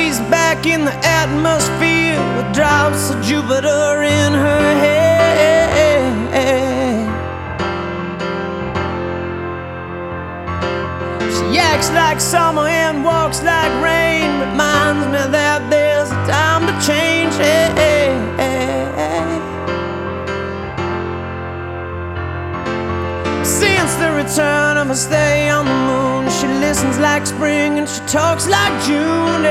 she's back in the atmosphere with drops of Jupiter in her head. She acts like summer and walks like rain, reminds me that there's a time to change. Since the return of her stay on the moon, she listens like spring and she talks like June.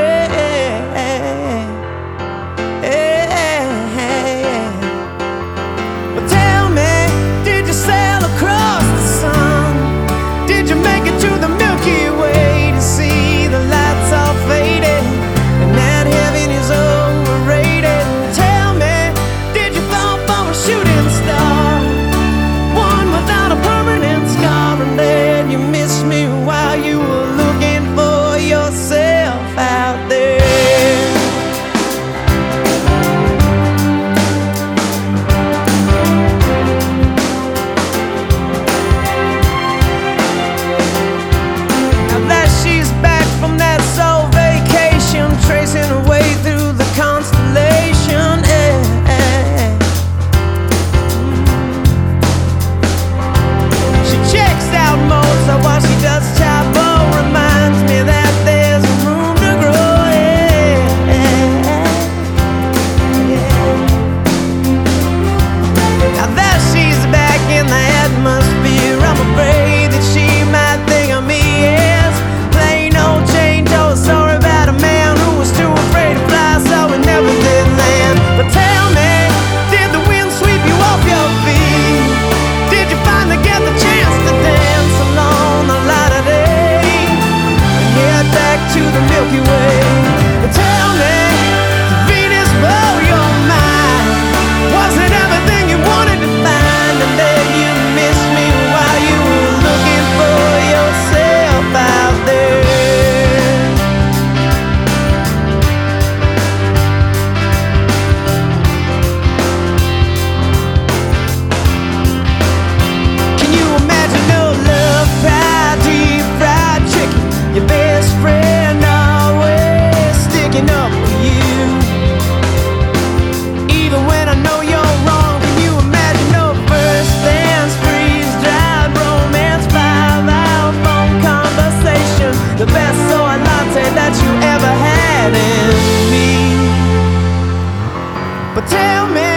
But tell me, did you sail across the sun? Did you make it to the Milky Way to see the lights all faded and that heaven is overrated? Tell me, did you fall from a shooting star, one without a permanent scar, and then you missed me while you were looking for yourself out there? Now that she's back from that soul vacation, tracing her way through the constellation, she checks out Mozart while she does Chapo, reminds me that there's room to grow. Now that she's back in the atmosphere, I'm afraid that she might think of me as plain old Jane Doe, sorry about a man who was too afraid to fly, so he never did land. But tell me, did the wind sweep you off your feet? Did you finally get the chance to dance along the light of day and head back to the Milky Way? But tell me, did Venus blow your mind? Was it everything you wanted to find, and then you missed me while you were looking for yourself out there? Can you imagine no love pie, deep fried chicken, your best friend always sticking up for you, even when I know you're wrong? Can you imagine no first dance, freeze-dried romance, 5-hour phone conversation, the best soy latte that you ever had in me? But tell me,